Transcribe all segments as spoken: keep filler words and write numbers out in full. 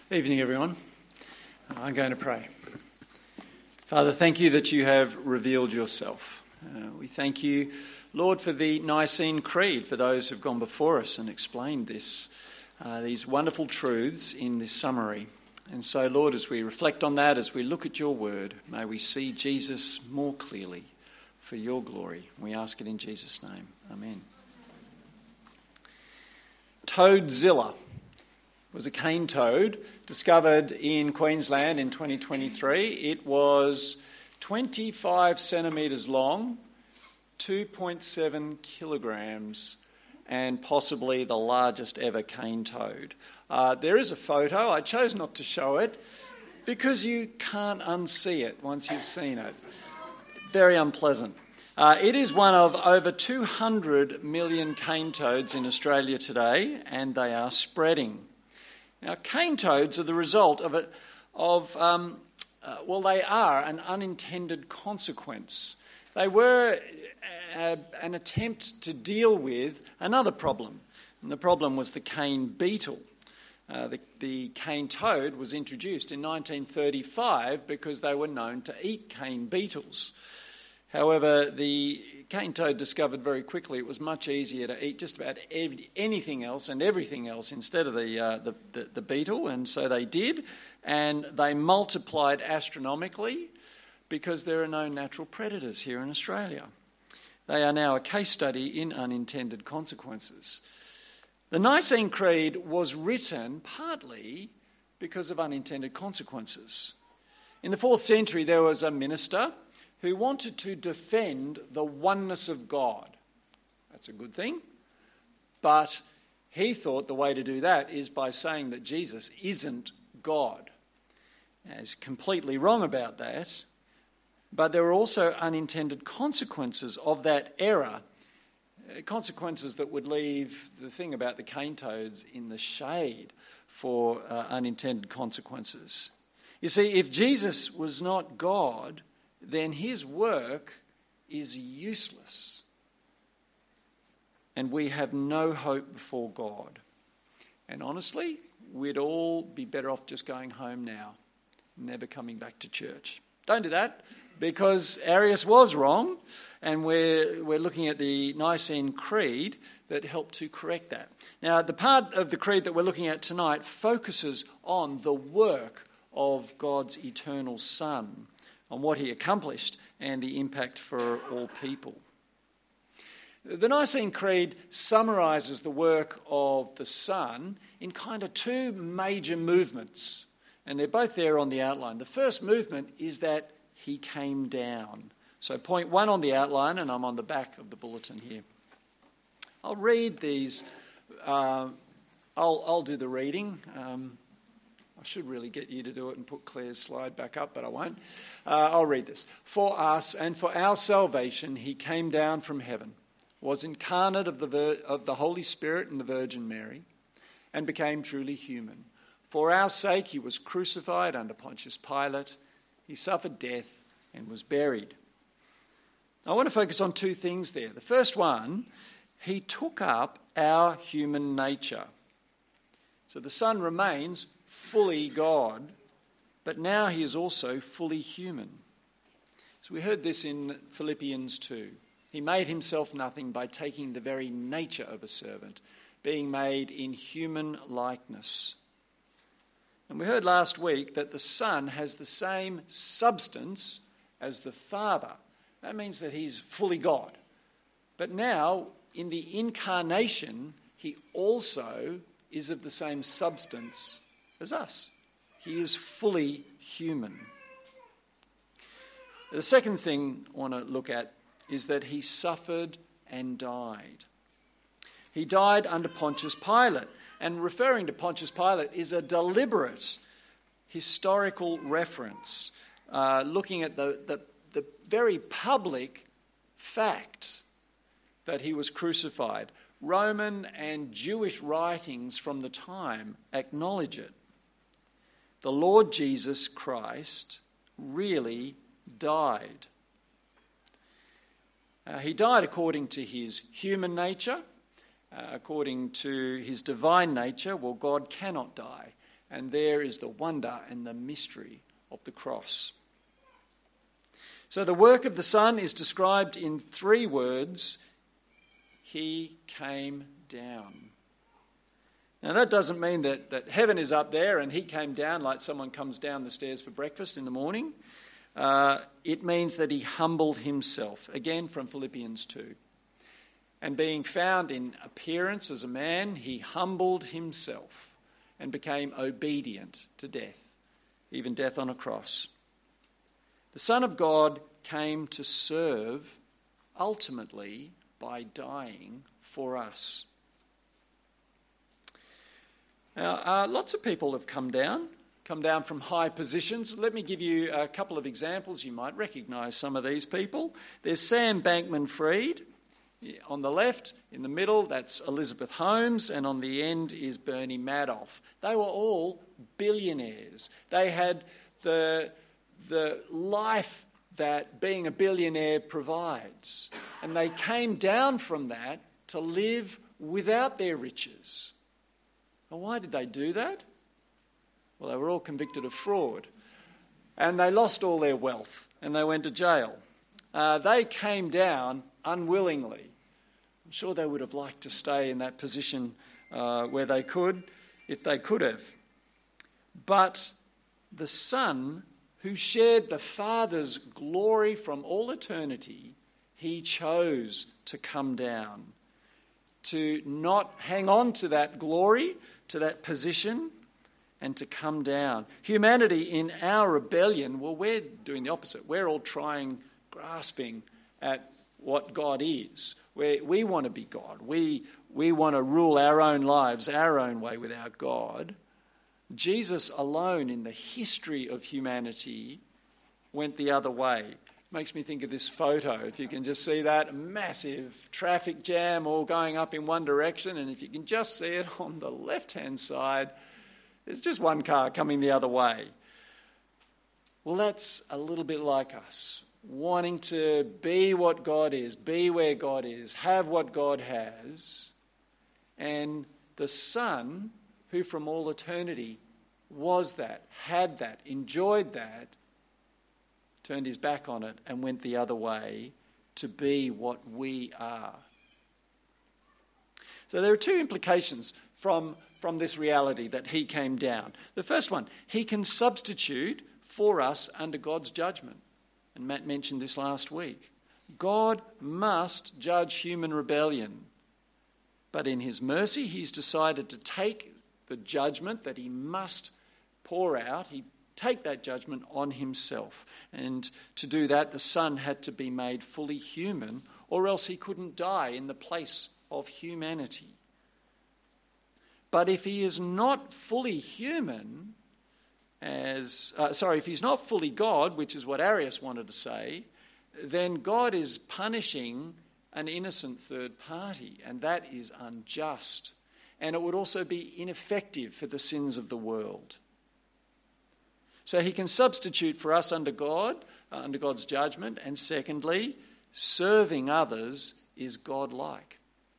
Evening, everyone. I'm going to pray. Father, thank you that you have revealed yourself. Uh, we thank you, Lord, for the Nicene Creed, for those who've gone before us and explained this, uh, these wonderful truths in this summary. And so, Lord, as we reflect on that, as we look at your word, may we see Jesus more clearly for your glory. We ask it in Jesus' name. Amen. Toadzilla was a cane toad discovered in Queensland in twenty twenty-three. It was twenty-five centimetres long, two point seven kilograms, and possibly the largest ever cane toad. Uh, there is a photo. I chose not to show it because you can't unsee it once you've seen it. Very unpleasant. Uh, it is one of over two hundred million cane toads in Australia today, and they are spreading. Now, cane toads are the result of, a, of um, uh, well, they are an unintended consequence. They were a, an attempt to deal with another problem, and the problem was the cane beetle. Uh, the, the cane toad was introduced in nineteen thirty-five because they were known to eat cane beetles. However, the cane toad discovered very quickly it was much easier to eat just about anything else and everything else instead of the, uh, the, the, the beetle, and so they did, and they multiplied astronomically because there are no natural predators here in Australia. They are now a case study in unintended consequences. The Nicene Creed was written partly because of unintended consequences. In the fourth century, there was a minister who wanted to defend the oneness of God. That's a good thing. But he thought the way to do that is by saying that Jesus isn't God. Now, he's completely wrong about that. But there were also unintended consequences of that error, consequences that would leave the thing about the cane toads in the shade for uh, unintended consequences. You see, if Jesus was not God, then his work is useless. And we have no hope before God. And honestly, we'd all be better off just going home now, never coming back to church. Don't do that, because Arius was wrong, and we're, we're looking at the Nicene Creed that helped to correct that. Now, the part of the creed that we're looking at tonight focuses on the work of God's eternal Son, on what he accomplished and the impact for all people. The Nicene Creed summarises the work of the Son in kind of two major movements, and they're both there on the outline. The first movement is that he came down. So point one on the outline, and I'm on the back of the bulletin here. I'll read these. Uh, I'll, I'll do the reading. Um, I should really get you to do it and put Claire's slide back up, but I won't. Uh, I'll read this. For us and for our salvation, he came down from heaven, was incarnate of the, Vir- of the Holy Spirit and the Virgin Mary, and became truly human. For our sake, he was crucified under Pontius Pilate. He suffered death and was buried. I want to focus on two things there. The first one, he took up our human nature. So the Son remains fully God, but now he is also fully human. So we heard this in Philippians two. He made himself nothing by taking the very nature of a servant, being made in human likeness. And we heard last week that the Son has the same substance as the Father. That means that he's fully God. But now, in the incarnation, he also is of the same substance as us. He is fully human. The second thing I want to look at is that he suffered and died. He died under Pontius Pilate. And referring to Pontius Pilate is a deliberate historical reference, uh, looking at the, the, the very public fact that he was crucified. Roman and Jewish writings from the time acknowledge it. The Lord Jesus Christ really died. Uh, he died according to his human nature, uh, according to his divine nature. Well, God cannot die. And there is the wonder and the mystery of the cross. So the work of the Son is described in three words: he came down. Now that doesn't mean that, that heaven is up there and he came down like someone comes down the stairs for breakfast in the morning. Uh, it means that he humbled himself, again from Philippians two. And being found in appearance as a man, he humbled himself and became obedient to death, even death on a cross. The Son of God came to serve ultimately by dying for us. Now, uh, lots of people have come down, come down from high positions. Let me give you a couple of examples. You might recognise some of these people. There's Sam Bankman-Fried. On the left, in the middle, that's Elizabeth Holmes, and on the end is Bernie Madoff. They were all billionaires. They had the, the life that being a billionaire provides, and they came down from that to live without their riches. Now, why did they do that? Well, they were all convicted of fraud, and they lost all their wealth, and they went to jail. Uh, they came down unwillingly. I'm sure they would have liked to stay in that position uh, where they could, if they could have. But the Son, who shared the Father's glory from all eternity, he chose to come down, to not hang on to that glory, to that position, and to come down. Humanity in our rebellion, well, we're doing the opposite. We're all trying, grasping at what God is. We, we want to be God. We, we want to rule our own lives, our own way without God. Jesus alone in the history of humanity went the other way. Makes me think of this photo. If you can just see that, a massive traffic jam all going up in one direction, and if you can just see it on the left-hand side, there's just one car coming the other way. Well, that's a little bit like us, wanting to be what God is, be where God is, have what God has, and the Son, who from all eternity was that, had that, enjoyed that, turned his back on it and went the other way to be what we are. So there are two implications from, from this reality that he came down. The first one, he can substitute for us under God's judgment. And Matt mentioned this last week. God must judge human rebellion. But in his mercy, he's decided to take the judgment that he must pour out, he take that judgment on himself. And to do that, the Son had to be made fully human, or else he couldn't die in the place of humanity. But if he is not fully human, as uh, sorry, if he's not fully God, which is what Arius wanted to say, then God is punishing an innocent third party, and that is unjust. And it would also be ineffective for the sins of the world. So he can substitute for us under God, uh, under God's judgment. And secondly, serving others is God-like.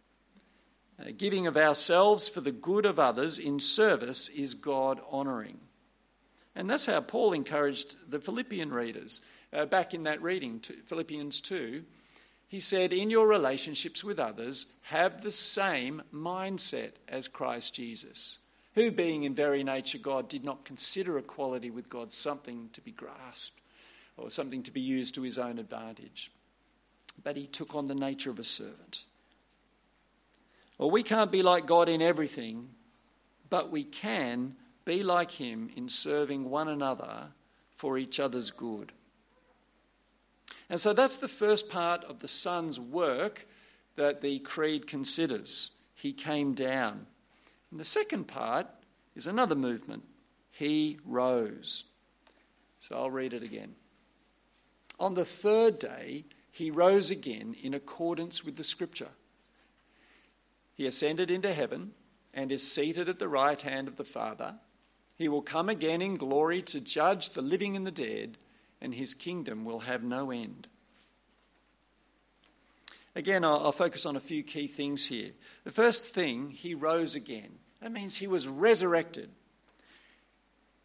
Uh, giving of ourselves for the good of others in service is God-honouring. And that's how Paul encouraged the Philippian readers. Uh, back in that reading, to Philippians two, he said, in your relationships with others, have the same mindset as Christ Jesus, who, being in very nature God, did not consider equality with God something to be grasped or something to be used to his own advantage. But he took on the nature of a servant. Well, we can't be like God in everything, but we can be like him in serving one another for each other's good. And so that's the first part of the Son's work that the Creed considers. He came down. And the second part is another movement. He rose. So I'll read it again. On the third day, he rose again in accordance with the Scripture. He ascended into heaven and is seated at the right hand of the Father. He will come again in glory to judge the living and the dead, and his kingdom will have no end. Again, I'll, I'll focus on a few key things here. The first thing, he rose again. That means he was resurrected.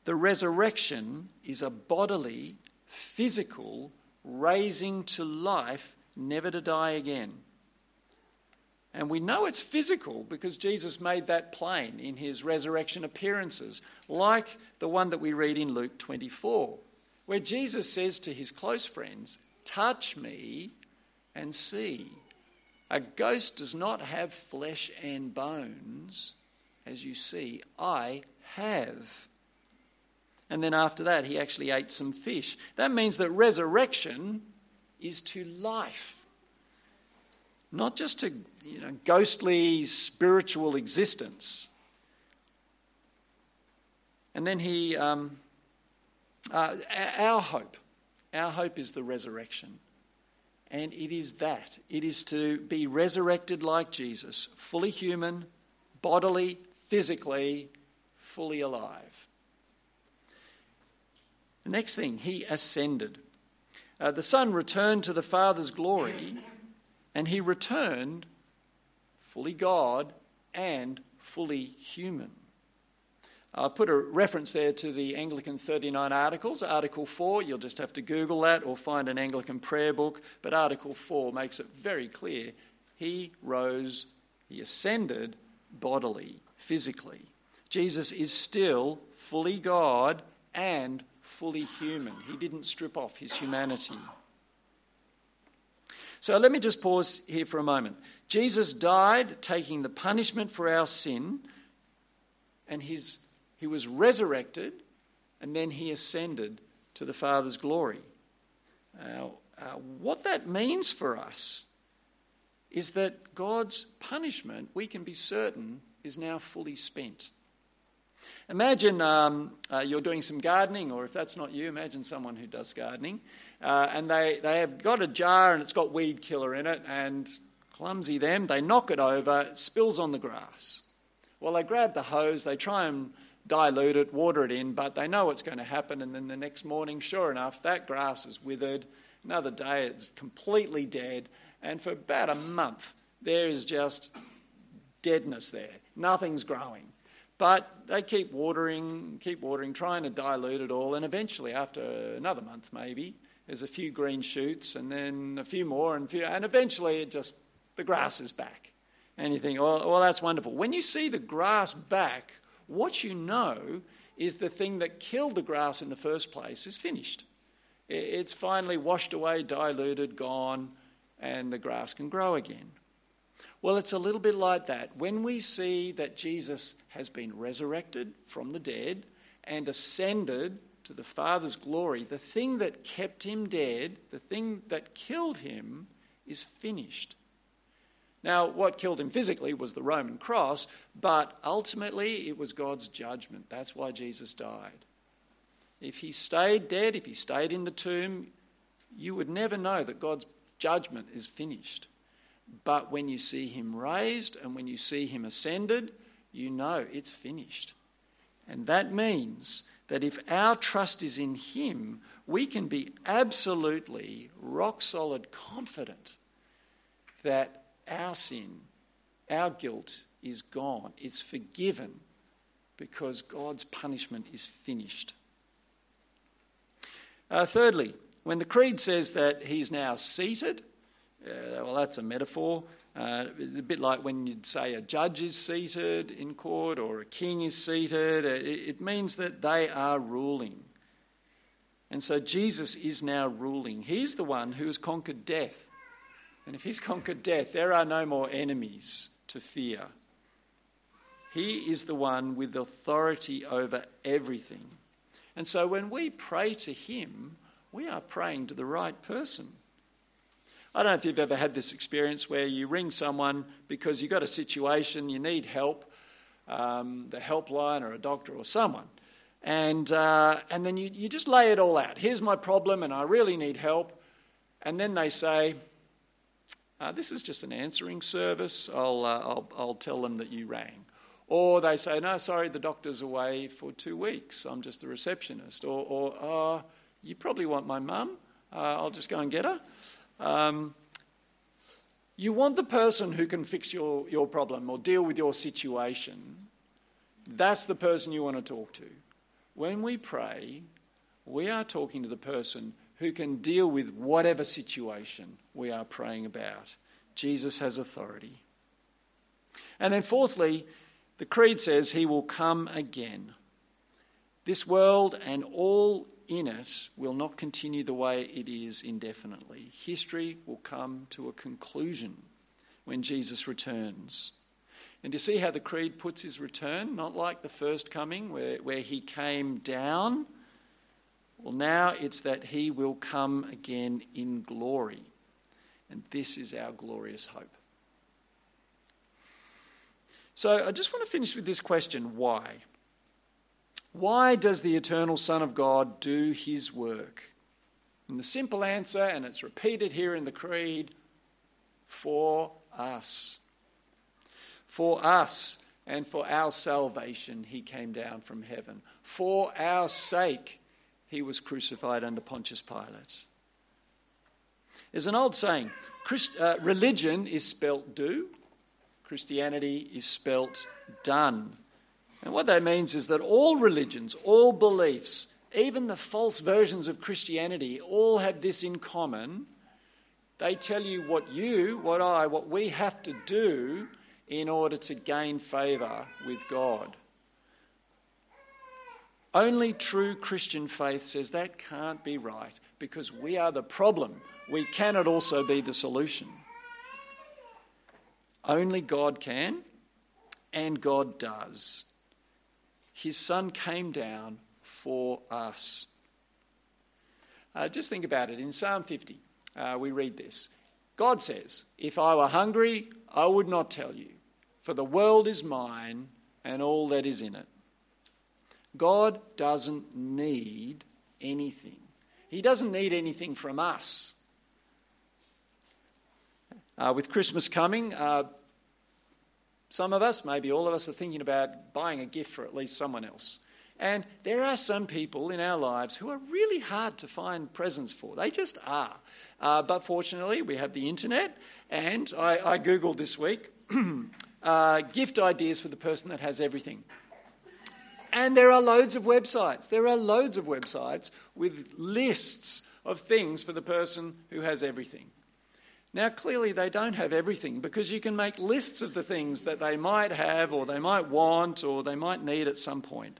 The resurrection is a bodily, physical raising to life, never to die again. And we know it's physical because Jesus made that plain in his resurrection appearances, like the one that we read in Luke twenty-four, where Jesus says to his close friends, "Touch me and see. A ghost does not have flesh and bones, as you see, I have." And then after that, he actually ate some fish. That means that resurrection is to life, not just to, you know, ghostly spiritual existence. And then he, um, uh, our hope, our hope is the resurrection. And it is that. It is to be resurrected like Jesus, fully human, bodily, physically, fully alive. The next thing, he ascended. Uh, the Son returned to the Father's glory, and he returned fully God and fully human. I've put a reference there to the Anglican thirty-nine Articles. Article four, you'll just have to Google that or find an Anglican prayer book. But Article four makes it very clear. He rose, he ascended bodily, physically. Jesus is still fully God and fully human. He didn't strip off his humanity. So let me just pause here for a moment. Jesus died taking the punishment for our sin, and his He was resurrected, and then he ascended to the Father's glory. Uh, uh, what that means for us is that God's punishment, we can be certain, is now fully spent. Imagine um, uh, you're doing some gardening, or if that's not you, imagine someone who does gardening, uh, and they, they have got a jar and it's got weed killer in it, and clumsy them, they knock it over, it spills on the grass. Well, they grab the hose, they try and dilute it, water it in, but they know what's going to happen, and then the next morning, sure enough, that grass is withered. Another day, it's completely dead, and for about a month, there is just deadness there. Nothing's growing. But they keep watering, keep watering, trying to dilute it all, and eventually, after another month maybe, there's a few green shoots, and then a few more, and, few, and eventually it just, the grass is back. And you think, oh, well, that's wonderful. When you see the grass back, what you know is the thing that killed the grass in the first place is finished. It's finally washed away, diluted, gone, and the grass can grow again. Well, it's a little bit like that. When we see that Jesus has been resurrected from the dead and ascended to the Father's glory, the thing that kept him dead, the thing that killed him, is finished. Now, what killed him physically was the Roman cross, but ultimately it was God's judgment. That's why Jesus died. If he stayed dead, if he stayed in the tomb, you would never know that God's judgment is finished. But when you see him raised and when you see him ascended, you know it's finished. And that means that if our trust is in him, we can be absolutely rock-solid confident that our sin, our guilt is gone. It's forgiven because God's punishment is finished. Uh, thirdly, when the Creed says that he's now seated, uh, well, that's a metaphor. Uh, it's a bit like when you'd say a judge is seated in court or a king is seated. It, it means that they are ruling. And so Jesus is now ruling. He's the one who has conquered death. And if he's conquered death, there are no more enemies to fear. He is the one with authority over everything. And so when we pray to him, we are praying to the right person. I don't know if you've ever had this experience where you ring someone because you've got a situation, you need help, um, the helpline or a doctor or someone. And uh, and then you, you just lay it all out. Here's my problem and I really need help. And then they say, Uh, this is just an answering service. I'll, uh, I'll I'll tell them that you rang. Or they say, no, sorry, the doctor's away for two weeks. I'm just the receptionist. Or, or uh, you probably want my mum. Uh, I'll just go and get her. Um, you want the person who can fix your, your problem or deal with your situation. That's the person you want to talk to. when we pray, we are talking to the person who can deal with whatever situation we are praying about. Jesus has authority. And then fourthly, the Creed says he will come again. This world and all in it will not continue the way it is indefinitely. History will come to a conclusion when Jesus returns. And you see how the Creed puts his return? Not like the first coming where, where he came down. Well, now it's that he will come again in glory. And this is our glorious hope. So I just want to finish with this question, why? Why does the eternal Son of God do his work? And the simple answer, and it's repeated here in the Creed, for us. For us and for our salvation he came down from heaven. For our sake he was crucified under Pontius Pilate. There's an old saying, Christ, uh, religion is spelt do, Christianity is spelt done. And what that means is that all religions, all beliefs, even the false versions of Christianity, all have this in common. They tell you what you, what I, what we have to do in order to gain favour with God. Only true Christian faith says that can't be right because we are the problem. We cannot also be the solution. Only God can, and God does. His Son came down for us. Uh, just think about it. In Psalm fifty, uh, we read this. God says, "If I were hungry, I would not tell you, for the world is mine and all that is in it." God doesn't need anything. He doesn't need anything from us. Uh, with Christmas coming, uh, some of us, maybe all of us, are thinking about buying a gift for at least someone else. And there are some people in our lives who are really hard to find presents for. They just are. Uh, but fortunately, we have the internet, and I, I Googled this week uh, gift ideas for the person that has everything. And there are loads of websites. There are loads of websites with lists of things for the person who has everything. Now, clearly they don't have everything because you can make lists of the things that they might have or they might want or they might need at some point.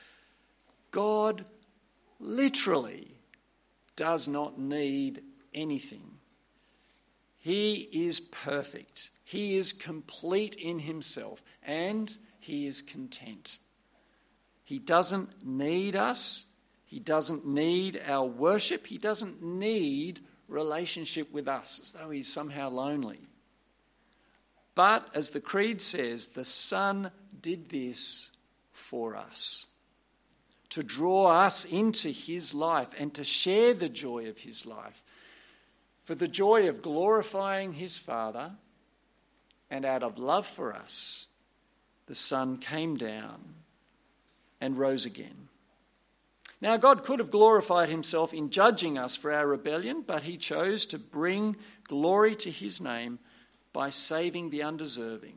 God literally does not need anything. He is perfect. He is complete in himself and he is content. He doesn't need us. He doesn't need our worship. He doesn't need relationship with us as though he's somehow lonely. But as the Creed says, the Son did this for us, to draw us into his life and to share the joy of his life, for the joy of glorifying his Father, and out of love for us, the Son came down and rose again. Now, God could have glorified himself in judging us for our rebellion, but he chose to bring glory to his name by saving the undeserving.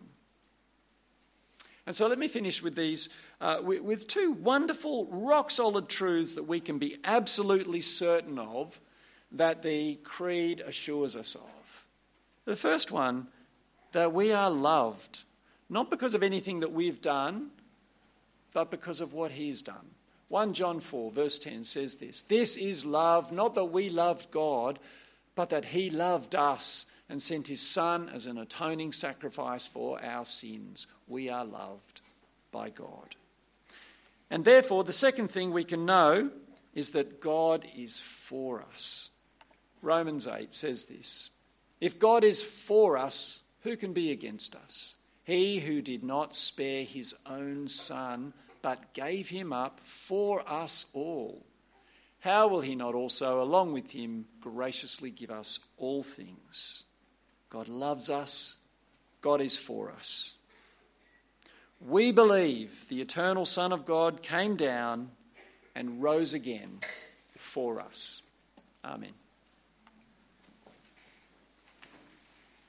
And so let me finish with these, uh, with, with two wonderful, rock-solid truths that we can be absolutely certain of that the Creed assures us of. The first one, that we are loved, not because of anything that we've done, but because of what he's done. First John four verse ten says this, "This is love, not that we loved God, but that he loved us and sent his Son as an atoning sacrifice for our sins." We are loved by God. And therefore, the second thing we can know is that God is for us. Romans eight says this, "If God is for us, who can be against us? He who did not spare his own Son, but gave him up for us all, how will he not also, along with him, graciously give us all things?" God loves us. God is for us. We believe the eternal Son of God came down and rose again for us. Amen.